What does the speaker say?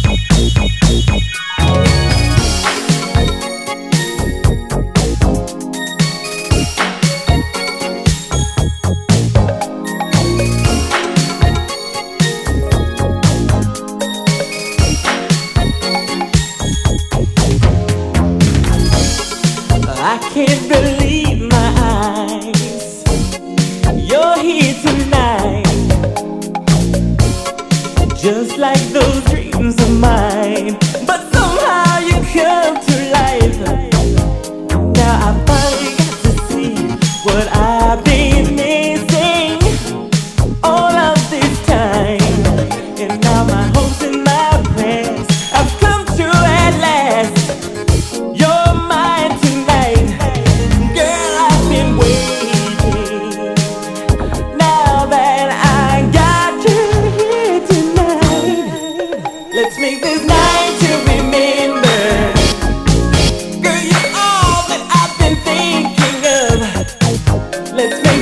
I can't believe my eyes. You're here tonight, just like those dreams of mine. But somehow you come to life. Now I finally got to see what I've been missing all of this time. And now my hopes and my prayers have come true at last. You're mine tonight, girl. I've been waiting. Now that I got you here tonight, let's make this night to remember. Girl, you're all that I've been thinking of. Let's make